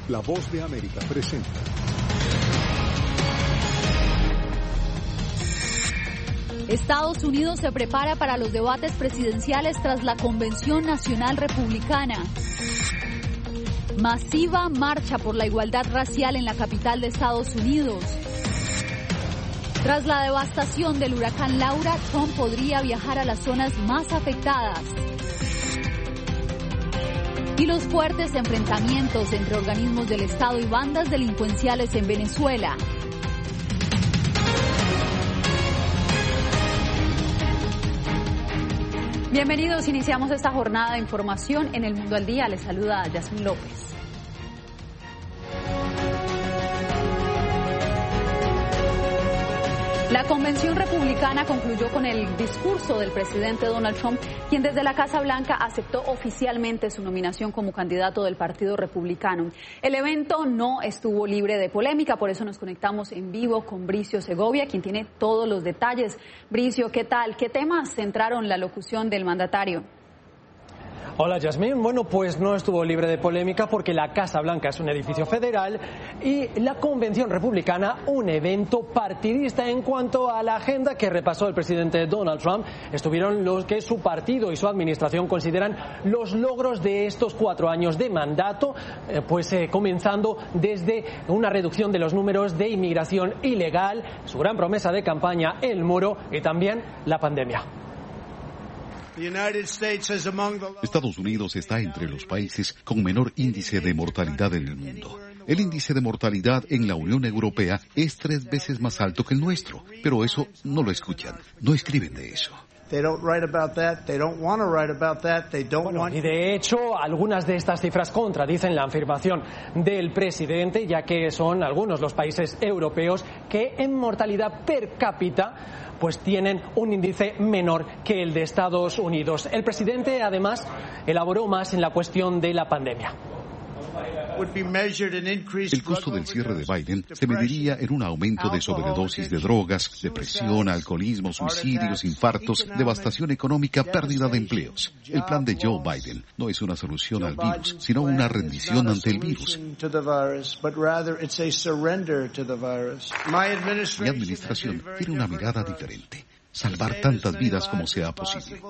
La Voz de América presenta. Estados Unidos se prepara para los debates presidenciales tras la Convención Nacional Republicana. Masiva marcha por la igualdad racial en la capital de Estados Unidos. Tras la devastación del huracán Laura, Trump podría viajar a las zonas más afectadas. Y los fuertes enfrentamientos entre organismos del Estado y bandas delincuenciales en Venezuela. Bienvenidos, iniciamos esta jornada de información en El Mundo al Día. Les saluda Yasmín López. La convención republicana concluyó con el discurso del presidente Donald Trump, quien desde la Casa Blanca aceptó oficialmente su nominación como candidato del Partido Republicano. El evento no estuvo libre de polémica, por eso nos conectamos en vivo con Bricio Segovia, quien tiene todos los detalles. Bricio, ¿qué tal? ¿Qué temas centraron la locución del mandatario? Hola, Yasmín. Bueno, pues no estuvo libre de polémica porque la Casa Blanca es un edificio federal y la Convención Republicana un evento partidista. En cuanto a la agenda que repasó el presidente Donald Trump, estuvieron los que su partido y su administración consideran los logros de estos 4 años de mandato, comenzando desde una reducción de los números de inmigración ilegal, su gran promesa de campaña, el muro, y también la pandemia. Estados Unidos está entre los países con menor índice de mortalidad en el mundo. El índice de mortalidad en la Unión Europea es 3 veces más alto que el nuestro, pero eso no lo escuchan, no escriben de eso. Y de hecho, algunas de estas cifras contradicen la afirmación del presidente, ya que son algunos los países europeos que en mortalidad per cápita pues tienen un índice menor que el de Estados Unidos. El presidente, además, elaboró más en la cuestión de la pandemia. El costo del cierre de Biden se mediría en un aumento de sobredosis de drogas, depresión, alcoholismo, suicidios, infartos, devastación económica, pérdida de empleos. El plan de Joe Biden no es una solución al virus, sino una rendición ante el virus. Mi administración tiene una mirada diferente: salvar tantas vidas como sea posible.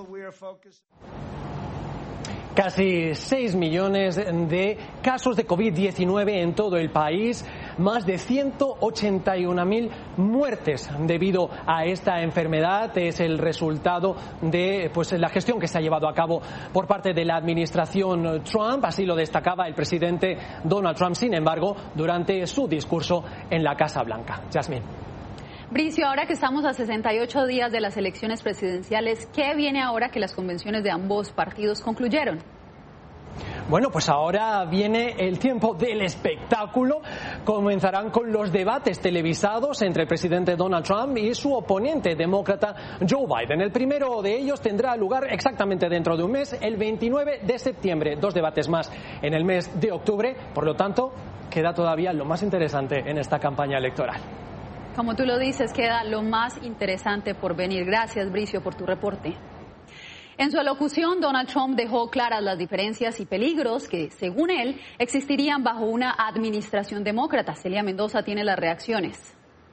Casi 6 millones de casos de COVID-19 en todo el país, más de 181.000 muertes debido a esta enfermedad. Es el resultado de la gestión que se ha llevado a cabo por parte de la administración Trump, así lo destacaba el presidente Donald Trump, sin embargo, durante su discurso en la Casa Blanca. Yasmín. Bricio, ahora que estamos a 68 días de las elecciones presidenciales, ¿qué viene ahora que las convenciones de ambos partidos concluyeron? Bueno, pues ahora viene el tiempo del espectáculo. Comenzarán con los debates televisados entre el presidente Donald Trump y su oponente demócrata Joe Biden. El primero de ellos tendrá lugar exactamente dentro de un mes, el 29 de septiembre. 2 debates más en el mes de octubre. Por lo tanto, queda todavía lo más interesante en esta campaña electoral. Como tú lo dices, queda lo más interesante por venir. Gracias, Bricio, por tu reporte. En su alocución, Donald Trump dejó claras las diferencias y peligros que, según él, existirían bajo una administración demócrata. Celia Mendoza tiene las reacciones.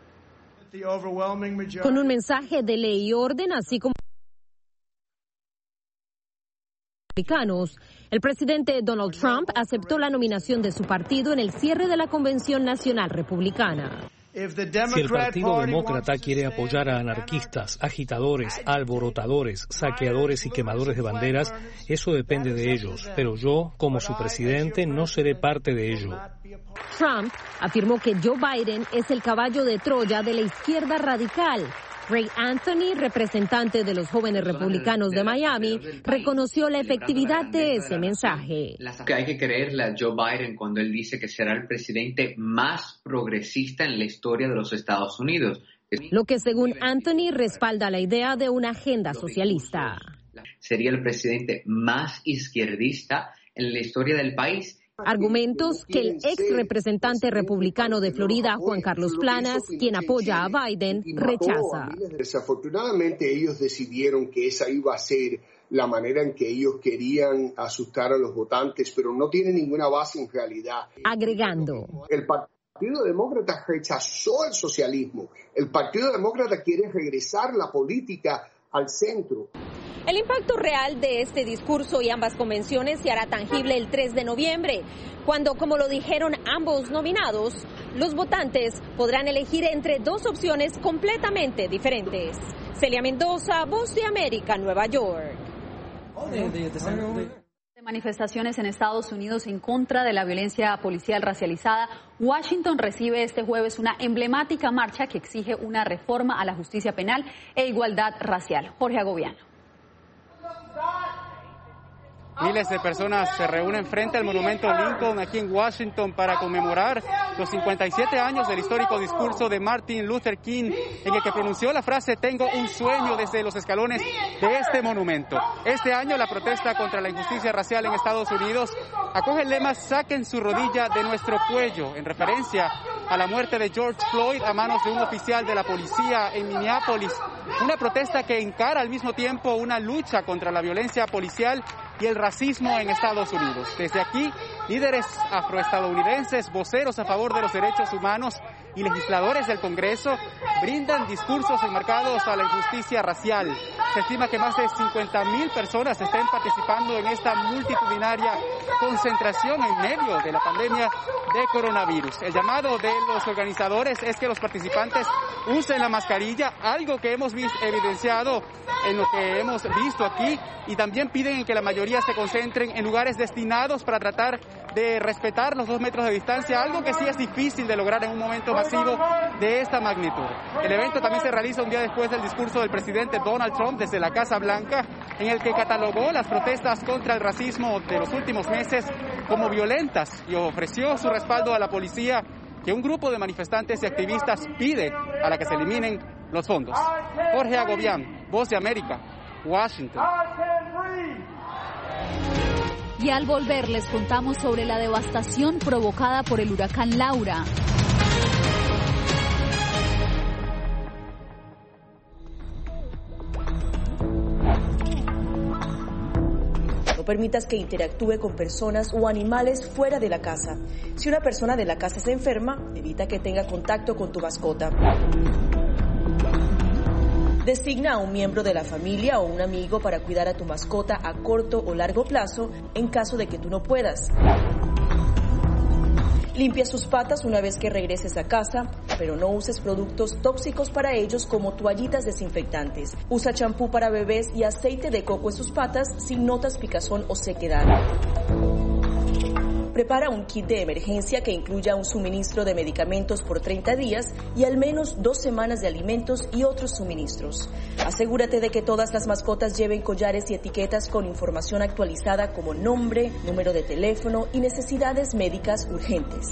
Con un mensaje de ley y orden, así como republicanos, el presidente Donald Trump aceptó la nominación de su partido en el cierre de la Convención Nacional Republicana. Si el Partido Demócrata quiere apoyar a anarquistas, agitadores, alborotadores, saqueadores y quemadores de banderas, eso depende de ellos, pero yo, como su presidente, no seré parte de ello. Trump afirmó que Joe Biden es el caballo de Troya de la izquierda radical. Ray Anthony, representante de los jóvenes republicanos de Miami, reconoció la efectividad de ese mensaje. Hay que creerle a Joe Biden cuando él dice que será el presidente más progresista en la historia de los Estados Unidos. Lo que, según Anthony, respalda la idea de una agenda socialista. Sería el presidente más izquierdista en la historia del país. Argumentos que el ex representante republicano de Florida, Juan Carlos Planas, quien apoya a Biden, rechaza. Desafortunadamente ellos decidieron que esa iba a ser la manera en que ellos querían asustar a los votantes, pero no tiene ninguna base en realidad. Agregando. El Partido Demócrata rechazó el socialismo. El Partido Demócrata quiere regresar la política al centro. El impacto real de este discurso y ambas convenciones se hará tangible el 3 de noviembre, cuando, como lo dijeron ambos nominados, los votantes podrán elegir entre dos opciones completamente diferentes. Celia Mendoza, Voz de América, Nueva York. De manifestaciones en Estados Unidos en contra de la violencia policial racializada, Washington recibe este jueves una emblemática marcha que exige una reforma a la justicia penal e igualdad racial. Jorge Agobiano. Miles de personas se reúnen frente al monumento Lincoln aquí en Washington para conmemorar los 57 años del histórico discurso de Martin Luther King, en el que pronunció la frase "tengo un sueño" desde los escalones de este monumento. Este año la protesta contra la injusticia racial en Estados Unidos acoge el lema "saquen su rodilla de nuestro cuello", en referencia a la muerte de George Floyd a manos de un oficial de la policía en Minneapolis. Una protesta que encara al mismo tiempo una lucha contra la violencia policial y el racismo en Estados Unidos. Desde aquí, líderes afroestadounidenses, voceros a favor de los derechos humanos y legisladores del Congreso brindan discursos enmarcados a la injusticia racial. Se estima que más de 50,000 personas estén participando en esta multitudinaria concentración en medio de la pandemia de coronavirus. El llamado de los organizadores es que los participantes usen la mascarilla, algo que hemos evidenciado en lo que hemos visto aquí, y también piden que la mayoría se concentren en lugares destinados para tratar de respetar los 2 metros de distancia, algo que sí es difícil de lograr en un momento masivo de esta magnitud. El evento también se realiza un día después del discurso del presidente Donald Trump desde la Casa Blanca, en el que catalogó las protestas contra el racismo de los últimos meses como violentas y ofreció su respaldo a la policía, que un grupo de manifestantes y activistas pide a la que se eliminen los fondos. Jorge Agobián, Voz de América, Washington. Y al volver les contamos sobre la devastación provocada por el huracán Laura. No permitas que interactúe con personas o animales fuera de la casa. Si una persona de la casa se enferma, evita que tenga contacto con tu mascota. Designa a un miembro de la familia o un amigo para cuidar a tu mascota a corto o largo plazo en caso de que tú no puedas. Limpia sus patas una vez que regreses a casa, pero no uses productos tóxicos para ellos como toallitas desinfectantes. Usa champú para bebés y aceite de coco en sus patas si notas picazón o sequedad. Prepara un kit de emergencia que incluya un suministro de medicamentos por 30 días y al menos 2 semanas de alimentos y otros suministros. Asegúrate de que todas las mascotas lleven collares y etiquetas con información actualizada como nombre, número de teléfono y necesidades médicas urgentes.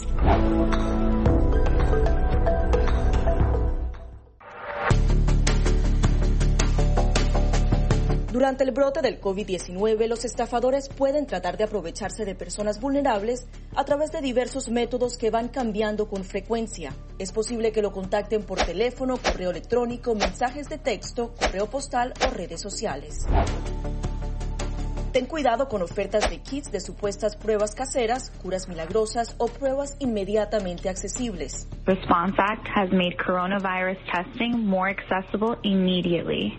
Durante el brote del COVID-19, los estafadores pueden tratar de aprovecharse de personas vulnerables a través de diversos métodos que van cambiando con frecuencia. Es posible que lo contacten por teléfono, correo electrónico, mensajes de texto, correo postal o redes sociales. Ten cuidado con ofertas de kits de supuestas pruebas caseras, curas milagrosas o pruebas inmediatamente accesibles. Response Act has made coronavirus testing more accessible immediately.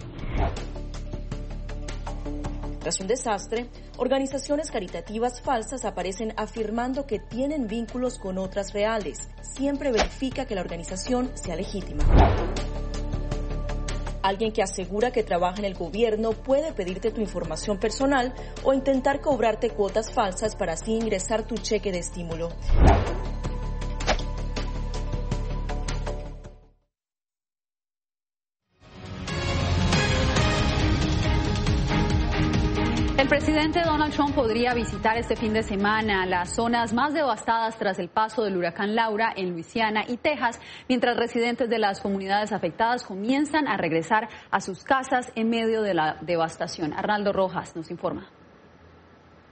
Tras un desastre, organizaciones caritativas falsas aparecen afirmando que tienen vínculos con otras reales. Siempre verifica que la organización sea legítima. Alguien que asegura que trabaja en el gobierno puede pedirte tu información personal o intentar cobrarte cuotas falsas para así ingresar tu cheque de estímulo. El presidente Donald Trump podría visitar este fin de semana las zonas más devastadas tras el paso del huracán Laura en Luisiana y Texas, mientras residentes de las comunidades afectadas comienzan a regresar a sus casas en medio de la devastación. Arnaldo Rojas nos informa.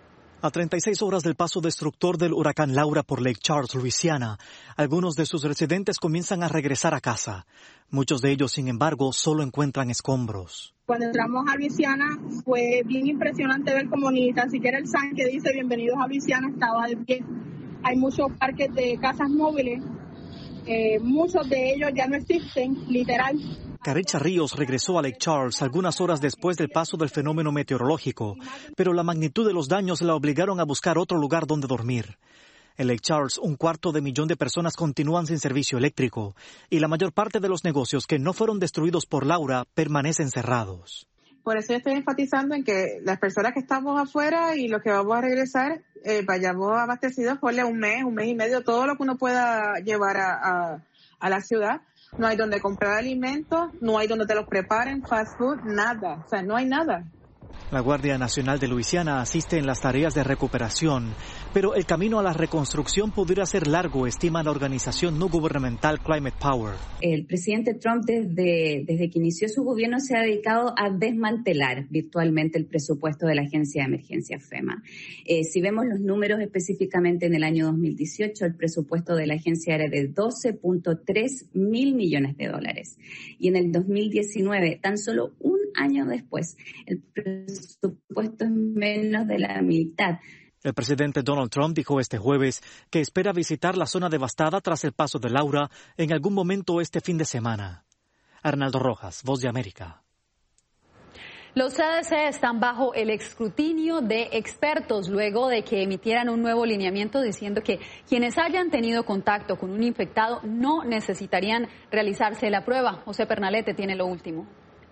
A 36 horas del paso destructor del huracán Laura por Lake Charles, Luisiana, algunos de sus residentes comienzan a regresar a casa. Muchos de ellos, sin embargo, solo encuentran escombros. Cuando entramos a Luisiana fue bien impresionante ver cómo ni tan siquiera el sign que dice bienvenidos a Luisiana estaba de pie. Hay muchos parques de casas móviles, muchos de ellos ya no existen, literal. Caricha Ríos regresó a Lake Charles algunas horas después del paso del fenómeno meteorológico, pero la magnitud de los daños la obligaron a buscar otro lugar donde dormir. En Lake Charles, 250,000 de personas continúan sin servicio eléctrico y la mayor parte de los negocios que no fueron destruidos por Laura permanecen cerrados. Por eso estoy enfatizando en que las personas que estamos afuera y los que vamos a regresar, vayamos abastecidos por un mes y medio, todo lo que uno pueda llevar a la ciudad. No hay donde comprar alimentos, no hay donde te los preparen, fast food, nada, o sea, no hay nada. La Guardia Nacional de Luisiana asiste en las tareas de recuperación, pero el camino a la reconstrucción podría ser largo, estima la organización no gubernamental Climate Power. El presidente Trump desde que inició su gobierno se ha dedicado a desmantelar virtualmente el presupuesto de la Agencia de Emergencia FEMA. Si vemos los números específicamente en el año 2018, el presupuesto de la agencia era de $12.3 mil millones. Y en el 2019, tan solo un año después, el presupuesto es menos de la mitad. El presidente Donald Trump dijo este jueves que espera visitar la zona devastada tras el paso de Laura en algún momento este fin de semana. Arnaldo Rojas, Voz de América. Los CDC están bajo el escrutinio de expertos luego de que emitieran un nuevo lineamiento diciendo que quienes hayan tenido contacto con un infectado no necesitarían realizarse la prueba. José Pernalete tiene lo último.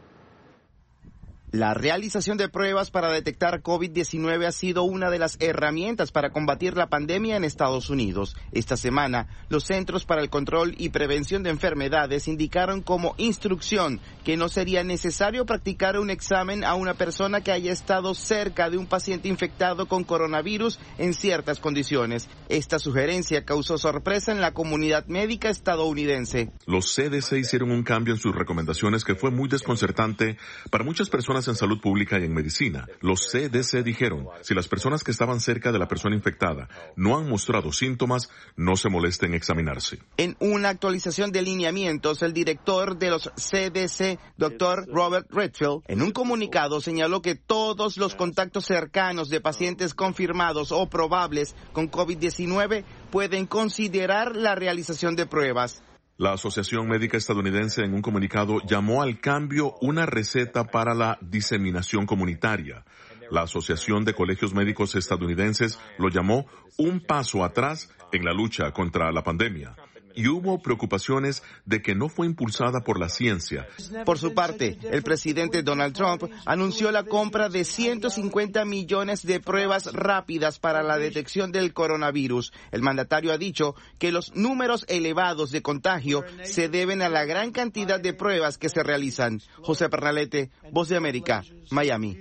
La realización de pruebas para detectar COVID-19 ha sido una de las herramientas para combatir la pandemia en Estados Unidos. Esta semana, los Centros para el Control y Prevención de Enfermedades indicaron como instrucción que no sería necesario practicar un examen a una persona que haya estado cerca de un paciente infectado con coronavirus en ciertas condiciones. Esta sugerencia causó sorpresa en la comunidad médica estadounidense. Los CDC hicieron un cambio en sus recomendaciones que fue muy desconcertante para muchas personas en salud pública y en medicina. Los CDC dijeron, si las personas que estaban cerca de la persona infectada no han mostrado síntomas, no se molesten en examinarse. En una actualización de lineamientos, el director de los CDC, Dr. Robert Redfield, en un comunicado señaló que todos los contactos cercanos de pacientes confirmados o probables con COVID-19 pueden considerar la realización de pruebas. La Asociación Médica Estadounidense en un comunicado llamó al cambio una receta para la diseminación comunitaria. La Asociación de Colegios Médicos Estadounidenses lo llamó un paso atrás en la lucha contra la pandemia. Y hubo preocupaciones de que no fue impulsada por la ciencia. Por su parte, el presidente Donald Trump anunció la compra de 150 millones de pruebas rápidas para la detección del coronavirus. El mandatario ha dicho que los números elevados de contagio se deben a la gran cantidad de pruebas que se realizan. José Pernalete, Voz de América, Miami.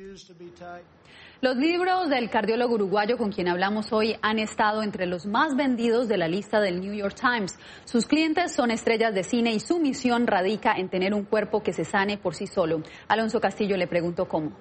Los libros del cardiólogo uruguayo con quien hablamos hoy han estado entre los más vendidos de la lista del New York Times. Sus clientes son estrellas de cine y su misión radica en tener un cuerpo que se sane por sí solo. Alonso Castillo le preguntó cómo.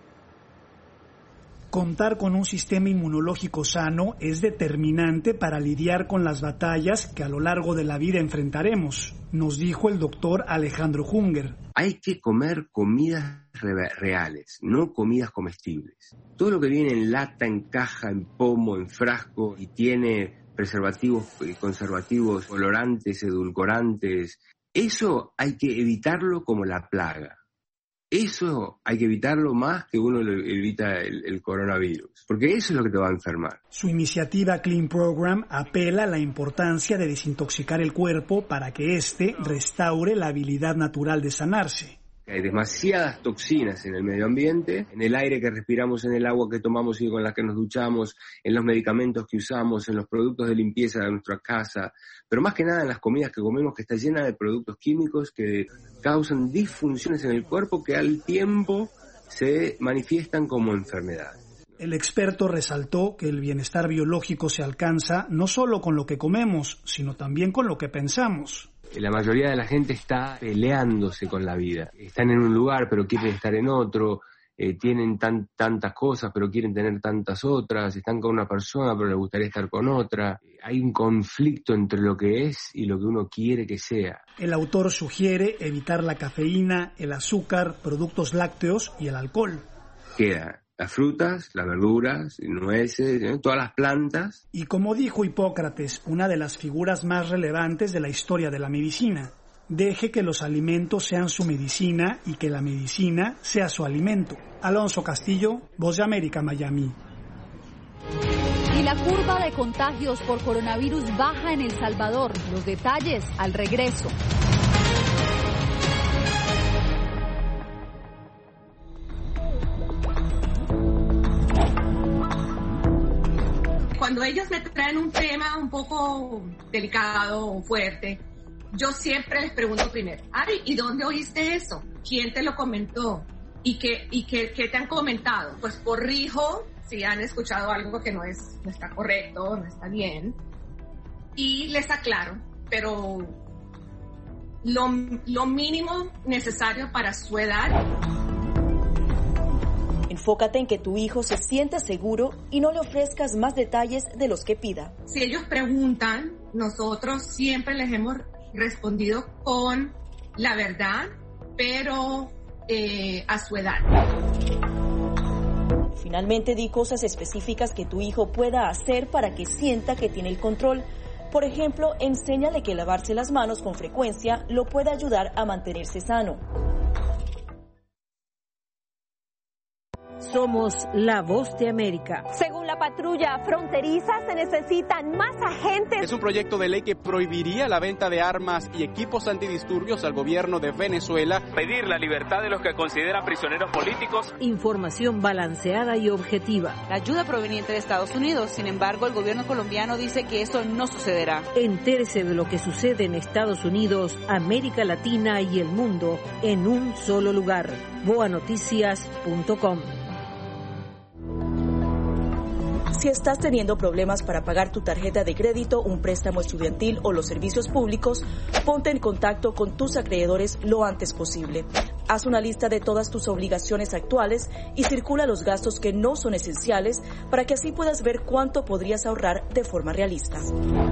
Contar con un sistema inmunológico sano es determinante para lidiar con las batallas que a lo largo de la vida enfrentaremos, nos dijo el doctor Alejandro Junger. Hay que comer comidas reales, no comidas comestibles. Todo lo que viene en lata, en caja, en pomo, en frasco y tiene preservativos, conservativos, colorantes, edulcorantes, eso hay que evitarlo como la plaga. Eso hay que evitarlo más que uno evita el coronavirus, porque eso es lo que te va a enfermar. Su iniciativa Clean Program apela a la importancia de desintoxicar el cuerpo para que éste restaure la habilidad natural de sanarse. Hay demasiadas toxinas en el medio ambiente, en el aire que respiramos, en el agua que tomamos y con la que nos duchamos, en los medicamentos que usamos, en los productos de limpieza de nuestra casa, pero más que nada en las comidas que comemos, que está llena de productos químicos que causan disfunciones en el cuerpo que al tiempo se manifiestan como enfermedades. El experto resaltó que el bienestar biológico se alcanza no solo con lo que comemos, sino también con lo que pensamos. La mayoría de la gente está peleándose con la vida. Están en un lugar pero quieren estar en otro. tienen tantas cosas pero quieren tener tantas otras, están con una persona pero les gustaría estar con otra. Hay un conflicto entre lo que es y lo que uno quiere que sea. El autor sugiere evitar la cafeína, el azúcar, productos lácteos y el alcohol. Queda las frutas, las verduras, nueces, todas las plantas. Y como dijo Hipócrates, una de las figuras más relevantes de la historia de la medicina, deje que los alimentos sean su medicina y que la medicina sea su alimento. Alonso Castillo, Voz de América, Miami. Y la curva de contagios por coronavirus baja en El Salvador. Los detalles al regreso. Cuando ellos me traen un tema un poco delicado o fuerte, yo siempre les pregunto primero, Ari, ¿y dónde oíste eso? ¿Quién te lo comentó? ¿Y qué te han comentado? Pues corrijo si han escuchado algo que no está correcto, no está bien, y les aclaro, pero lo mínimo necesario para su edad. Enfócate en que tu hijo se sienta seguro y no le ofrezcas más detalles de los que pida. Si ellos preguntan, nosotros siempre les hemos respondido con la verdad, pero a su edad. Finalmente, di cosas específicas que tu hijo pueda hacer para que sienta que tiene el control. Por ejemplo, enséñale que lavarse las manos con frecuencia lo puede ayudar a mantenerse sano. Somos la Voz de América. Según la patrulla fronteriza, se necesitan más agentes. Es un proyecto de ley que prohibiría la venta de armas y equipos antidisturbios al gobierno de Venezuela. Pedir la libertad de los que considera prisioneros políticos. Información balanceada y objetiva. La ayuda proveniente de Estados Unidos. Sin embargo, el gobierno colombiano dice que eso no sucederá. Entérese de lo que sucede en Estados Unidos, América Latina y el mundo en un solo lugar. boanoticias.com. Si estás teniendo problemas para pagar tu tarjeta de crédito, un préstamo estudiantil o los servicios públicos, ponte en contacto con tus acreedores lo antes posible. Haz una lista de todas tus obligaciones actuales y circula los gastos que no son esenciales para que así puedas ver cuánto podrías ahorrar de forma realista.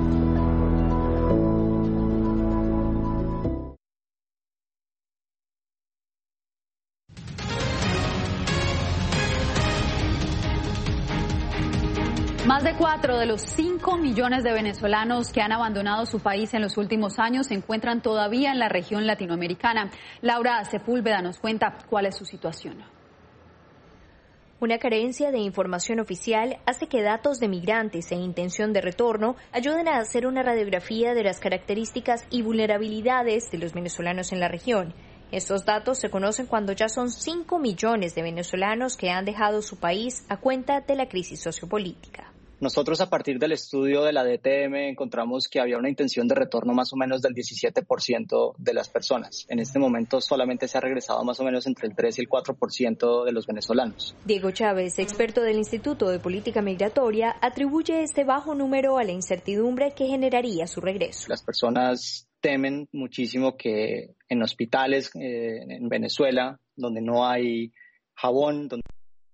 Más de 4 de los 5 millones de venezolanos que han abandonado su país en los últimos años se encuentran todavía en la región latinoamericana. Laura Sepúlveda nos cuenta cuál es su situación. Una carencia de información oficial hace que datos de migrantes e intención de retorno ayuden a hacer una radiografía de las características y vulnerabilidades de los venezolanos en la región. Estos datos se conocen cuando ya son 5 millones de venezolanos que han dejado su país a cuenta de la crisis sociopolítica. Nosotros a partir del estudio de la DTM encontramos que había una intención de retorno más o menos del 17% de las personas. En este momento solamente se ha regresado más o menos entre el 3 y el 4% de los venezolanos. Diego Chávez, experto del Instituto de Política Migratoria, atribuye este bajo número a la incertidumbre que generaría su regreso. Las personas temen muchísimo que en hospitales en Venezuela, donde no hay jabón, donde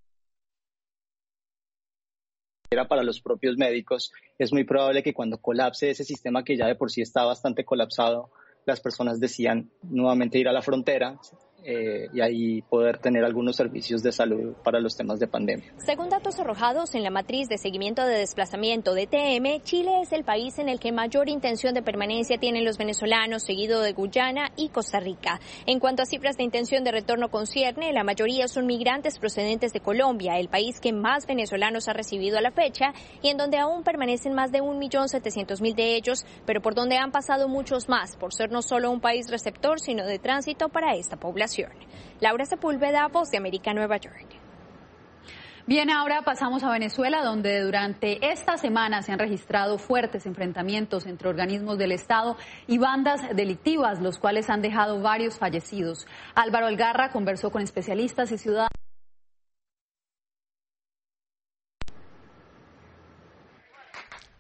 para los propios médicos, es muy probable que cuando colapse ese sistema que ya de por sí está bastante colapsado, las personas decían nuevamente ir a la frontera y ahí poder tener algunos servicios de salud para los temas de pandemia. Según datos arrojados en la matriz de seguimiento de desplazamiento DTM, Chile es el país en el que mayor intención de permanencia tienen los venezolanos, seguido de Guyana y Costa Rica. En cuanto a cifras de intención de retorno concierne, la mayoría son migrantes procedentes de Colombia, el país que más venezolanos ha recibido a la fecha y en donde aún permanecen más de 1.700.000 de ellos, pero por donde han pasado muchos más, por ser no solo un país receptor, sino de tránsito para esta población. Laura Sepúlveda, Voz de América, Nueva York. Bien, ahora pasamos a Venezuela, donde durante esta semana se han registrado fuertes enfrentamientos entre organismos del Estado y bandas delictivas, los cuales han dejado varios fallecidos. Álvaro Algarra conversó con especialistas y ciudadanos.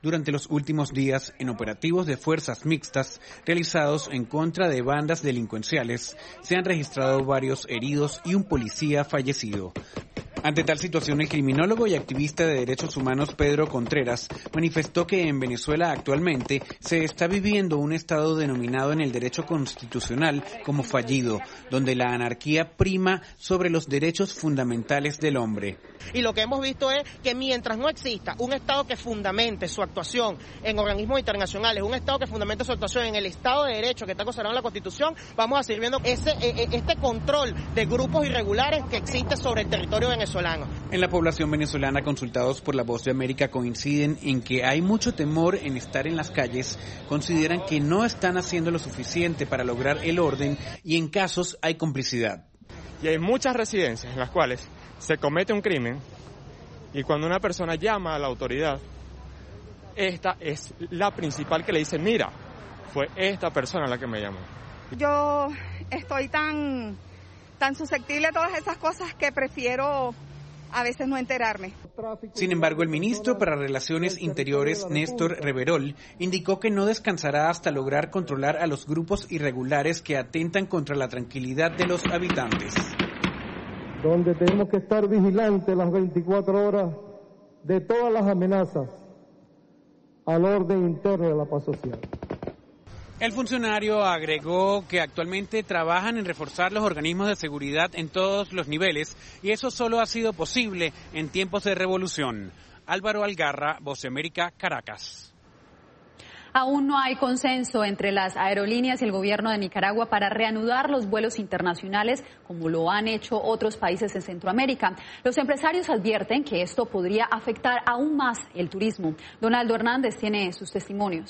Durante los últimos días, en operativos de fuerzas mixtas realizados en contra de bandas delincuenciales, se han registrado varios heridos y un policía fallecido. Ante tal situación, el criminólogo y activista de derechos humanos Pedro Contreras manifestó que en Venezuela actualmente se está viviendo un estado denominado en el derecho constitucional como fallido, donde la anarquía prima sobre los derechos fundamentales del hombre. Y lo que hemos visto es que mientras no exista un Estado que fundamente su actuación en organismos internacionales, un Estado que fundamente su actuación en el Estado de Derecho que está consagrado en la Constitución, vamos a seguir viendo este control de grupos irregulares que existe sobre el territorio venezolano. En la población venezolana, consultados por La Voz de América, coinciden en que hay mucho temor en estar en las calles, consideran que no están haciendo lo suficiente para lograr el orden y en casos hay complicidad. Y hay muchas residencias en las cuales se comete un crimen y cuando una persona llama a la autoridad, esta es la principal que le dice, mira, fue esta persona la que me llamó. Yo estoy tan susceptible a todas esas cosas que prefiero a veces no enterarme. Sin embargo, el ministro para Relaciones Interiores, Néstor Reverol, indicó que no descansará hasta lograr controlar a los grupos irregulares que atentan contra la tranquilidad de los habitantes. Donde tenemos que estar vigilantes las 24 horas de todas las amenazas al orden interno de la paz social. El funcionario agregó que actualmente trabajan en reforzar los organismos de seguridad en todos los niveles y eso solo ha sido posible en tiempos de revolución. Álvaro Algarra, Voz de América, Caracas. Aún no hay consenso entre las aerolíneas y el gobierno de Nicaragua para reanudar los vuelos internacionales como lo han hecho otros países en Centroamérica. Los empresarios advierten que esto podría afectar aún más el turismo. Donaldo Hernández tiene sus testimonios.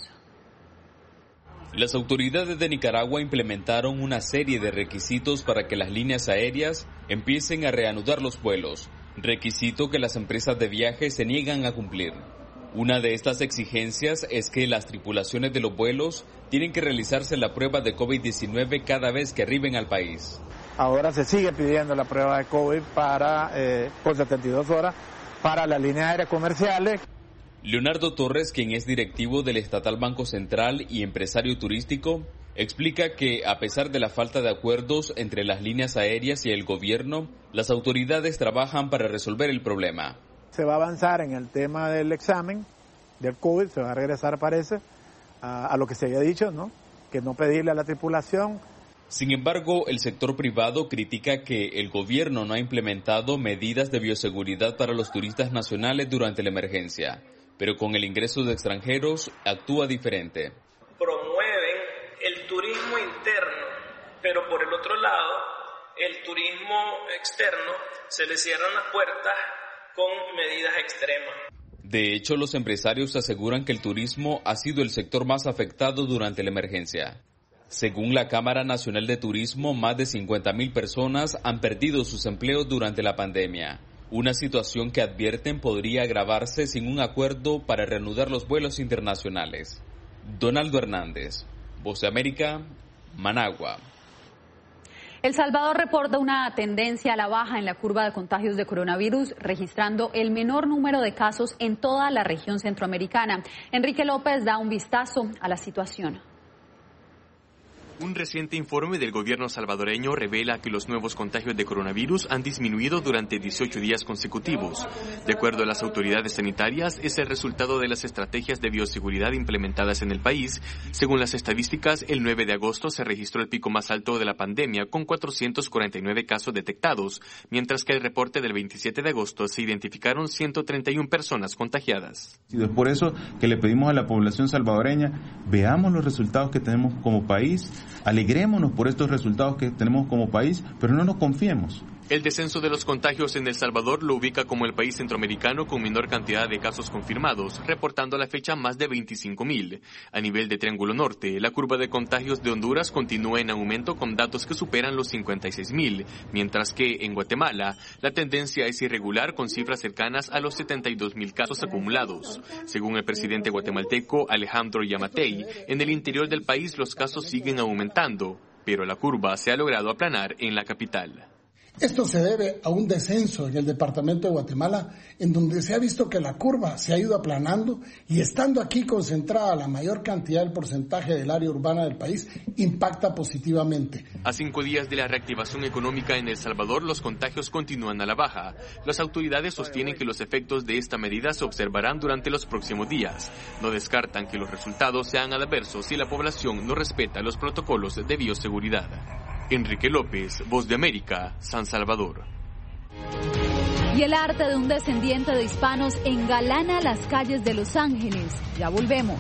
Las autoridades de Nicaragua implementaron una serie de requisitos para que las líneas aéreas empiecen a reanudar los vuelos, requisito que las empresas de viajes se niegan a cumplir. Una de estas exigencias es que las tripulaciones de los vuelos tienen que realizarse la prueba de COVID-19 cada vez que arriben al país. Ahora se sigue pidiendo la prueba de COVID por 72 horas para las líneas aéreas comerciales. Leonardo Torres, quien es directivo del Estatal Banco Central y empresario turístico, explica que a pesar de la falta de acuerdos entre las líneas aéreas y el gobierno, las autoridades trabajan para resolver el problema. Se va a avanzar en el tema del examen del COVID, se va a regresar, parece, a lo que se había dicho, ¿no? Que no pedirle a la tripulación. Sin embargo, el sector privado critica que el gobierno no ha implementado medidas de bioseguridad para los turistas nacionales durante la emergencia. Pero con el ingreso de extranjeros actúa diferente. Promueven el turismo interno, pero por el otro lado, el turismo externo se le cierran las puertas con medidas extremas. De hecho, los empresarios aseguran que el turismo ha sido el sector más afectado durante la emergencia. Según la Cámara Nacional de Turismo, más de 50,000 personas han perdido sus empleos durante la pandemia. Una situación que advierten podría agravarse sin un acuerdo para reanudar los vuelos internacionales. Donaldo Hernández, Voz de América, Managua. El Salvador reporta una tendencia a la baja en la curva de contagios de coronavirus, registrando el menor número de casos en toda la región centroamericana. Enrique López da un vistazo a la situación. Un reciente informe del gobierno salvadoreño revela que los nuevos contagios de coronavirus han disminuido durante 18 días consecutivos. De acuerdo a las autoridades sanitarias, es el resultado de las estrategias de bioseguridad implementadas en el país. Según las estadísticas, el 9 de agosto se registró el pico más alto de la pandemia, con 449 casos detectados, mientras que el reporte del 27 de agosto se identificaron 131 personas contagiadas. Es por eso que le pedimos a la población salvadoreña, veamos los resultados que tenemos como país, alegrémonos por estos resultados que tenemos como país, pero no nos confiemos. El descenso de los contagios en El Salvador lo ubica como el país centroamericano con menor cantidad de casos confirmados, reportando a la fecha más de 25,000. A nivel de Triángulo Norte, la curva de contagios de Honduras continúa en aumento con datos que superan los 56,000, mientras que en Guatemala la tendencia es irregular con cifras cercanas a los 72,000 casos acumulados. Según el presidente guatemalteco Alejandro Yamatei, en el interior del país los casos siguen aumentando, pero la curva se ha logrado aplanar en la capital. Esto se debe a un descenso en el departamento de Guatemala, en donde se ha visto que la curva se ha ido aplanando y estando aquí concentrada la mayor cantidad del porcentaje del área urbana del país, impacta positivamente. A 5 días de la reactivación económica en El Salvador, los contagios continúan a la baja. Las autoridades sostienen que los efectos de esta medida se observarán durante los próximos días. No descartan que los resultados sean adversos si la población no respeta los protocolos de bioseguridad. Enrique López, Voz de América, San Salvador. Y el arte de un descendiente de hispanos engalana las calles de Los Ángeles. Ya volvemos.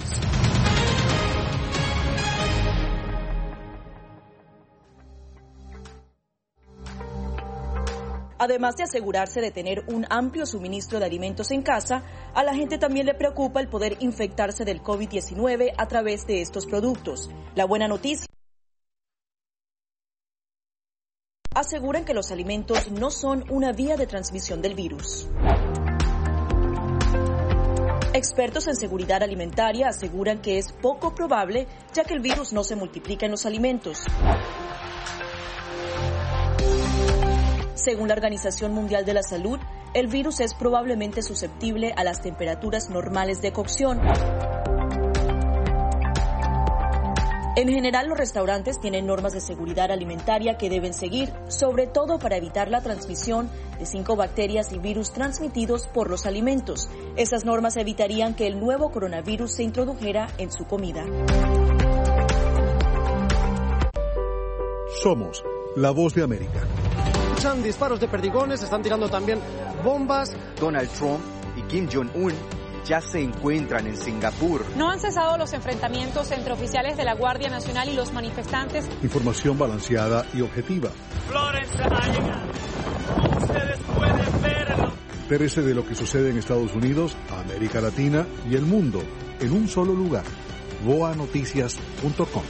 Además de asegurarse de tener un amplio suministro de alimentos en casa, a la gente también le preocupa el poder infectarse del COVID-19 a través de estos productos. La buena noticia: aseguran que los alimentos no son una vía de transmisión del virus. Expertos en seguridad alimentaria aseguran que es poco probable, ya que el virus no se multiplica en los alimentos. Según la Organización Mundial de la Salud, el virus es probablemente susceptible a las temperaturas normales de cocción. En general, los restaurantes tienen normas de seguridad alimentaria que deben seguir, sobre todo para evitar la transmisión de 5 bacterias y virus transmitidos por los alimentos. Esas normas evitarían que el nuevo coronavirus se introdujera en su comida. Somos la Voz de América. Escuchan disparos de perdigones, están tirando también bombas. Donald Trump y Kim Jong-un ya se encuentran en Singapur. No han cesado los enfrentamientos entre oficiales de la Guardia Nacional y los manifestantes. Información balanceada y objetiva. Florence ha llegado. Como ustedes pueden verlo. Entérese de lo que sucede en Estados Unidos, América Latina y el mundo en un solo lugar. voanoticias.com.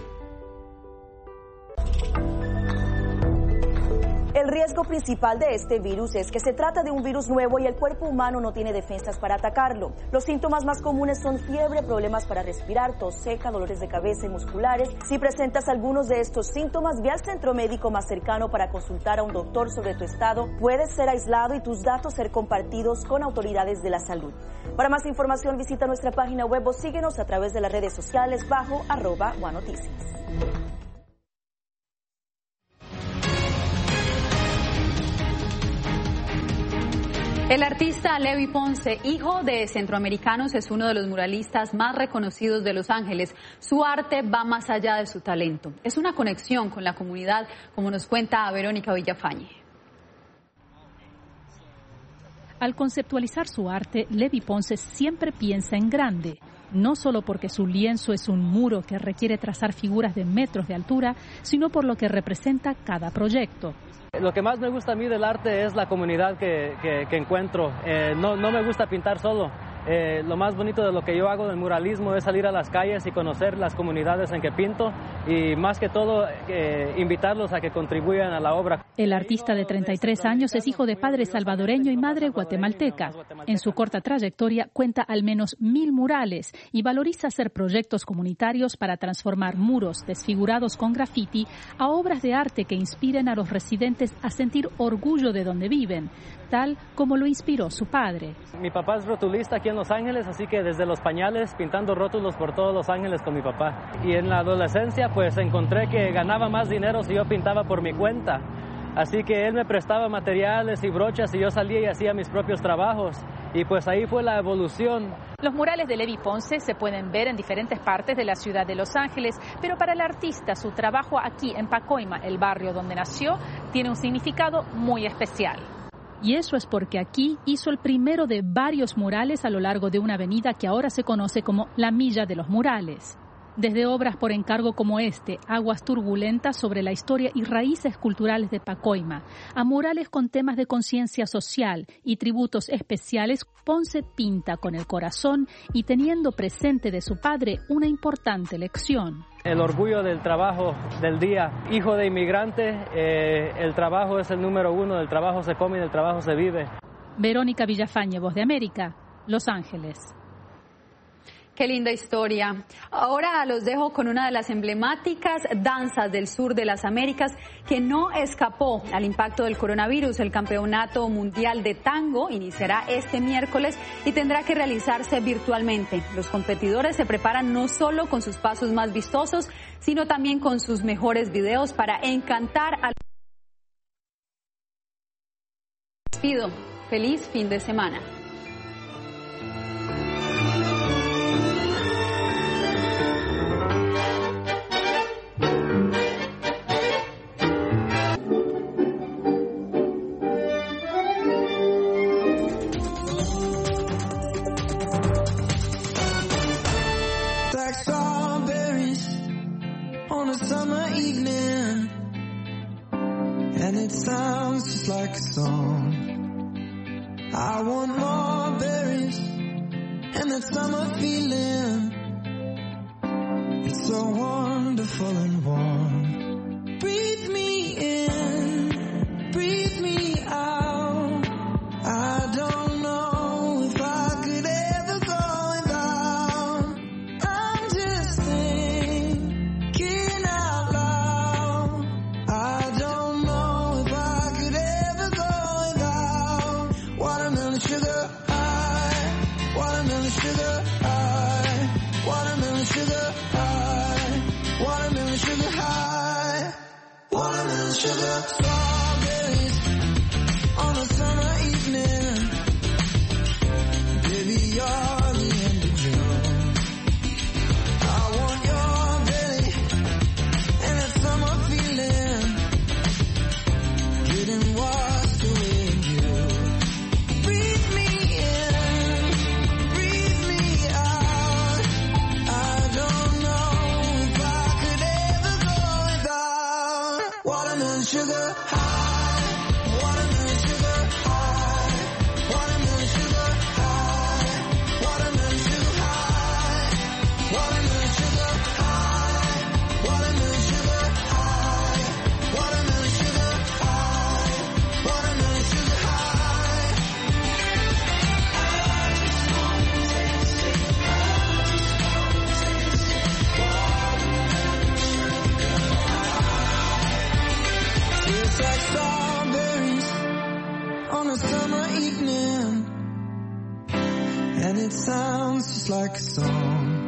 El riesgo principal de este virus es que se trata de un virus nuevo y el cuerpo humano no tiene defensas para atacarlo. Los síntomas más comunes son fiebre, problemas para respirar, tos seca, dolores de cabeza y musculares. Si presentas algunos de estos síntomas, ve al centro médico más cercano para consultar a un doctor sobre tu estado. Puedes ser aislado y tus datos ser compartidos con autoridades de la salud. Para más información, visita nuestra página web o síguenos a través de las redes sociales bajo @guanoticias. El artista Levi Ponce, hijo de centroamericanos, es uno de los muralistas más reconocidos de Los Ángeles. Su arte va más allá de su talento. Es una conexión con la comunidad, como nos cuenta Verónica Villafañe. Al conceptualizar su arte, Levi Ponce siempre piensa en grande. No solo porque su lienzo es un muro que requiere trazar figuras de metros de altura, sino por lo que representa cada proyecto. Lo que más me gusta a mí del arte es la comunidad que encuentro. No me gusta pintar solo. Lo más bonito de lo que yo hago del muralismo es salir a las calles y conocer las comunidades en que pinto y más que todo invitarlos a que contribuyan a la obra. El artista de 33 años es hijo de padre salvadoreño y madre guatemalteca. En su corta trayectoria cuenta al menos 1000 murales y valoriza hacer proyectos comunitarios para transformar muros desfigurados con graffiti a obras de arte que inspiren a los residentes a sentir orgullo de donde viven, tal como lo inspiró su padre. Mi papá es rotulista aquí en Los Ángeles, así que desde los pañales pintando rótulos por todos Los Ángeles con mi papá. Y en la adolescencia pues encontré que ganaba más dinero si yo pintaba por mi cuenta. Así que él me prestaba materiales y brochas y yo salía y hacía mis propios trabajos. Y pues ahí fue la evolución. Los murales de Levi Ponce se pueden ver en diferentes partes de la ciudad de Los Ángeles, pero para el artista su trabajo aquí en Pacoima, el barrio donde nació, tiene un significado muy especial. Y eso es porque aquí hizo el primero de varios murales a lo largo de una avenida que ahora se conoce como la Milla de los Murales. Desde obras por encargo como Aguas turbulentas sobre la historia y raíces culturales de Pacoima, a murales con temas de conciencia social y tributos especiales, Ponce pinta con el corazón y teniendo presente de su padre una importante lección. El orgullo del trabajo del día. Hijo de inmigrante, el trabajo es el número uno, del trabajo se come y del trabajo se vive. Verónica Villafañe, Voz de América, Los Ángeles. Qué linda historia. Ahora los dejo con una de las emblemáticas danzas del sur de las Américas que no escapó al impacto del coronavirus. El Campeonato Mundial de Tango iniciará este miércoles y tendrá que realizarse virtualmente. Los competidores se preparan no solo con sus pasos más vistosos, sino también con sus mejores videos para encantar a los... Pido feliz fin de semana. Summer evening, and it sounds just like a song. I want more berries and that summer feeling. It's so wonderful and warm. Breathe me in, breathe me out. I don't know if I could ever go without. I'm just thinking out loud. I don't know if I could ever go without watermelon sugar high, watermelon sugar high, watermelon sugar high, watermelon sugar high, watermelon sugar. Strawberries on a summer evening. Baby, you're the end of June. I want your belly and that summer feeling, getting washed away in you. Breathe me in, breathe me out. I don't know if I could ever go without watermelon sugar high, watermelon sugar high, watermelon sugar high, watermelon sugar high, watermelon sugar high, watermelon sugar high, watermelon sugar high, watermelon sugar high. It's like strawberries on a summer evening, and it sounds just like a song.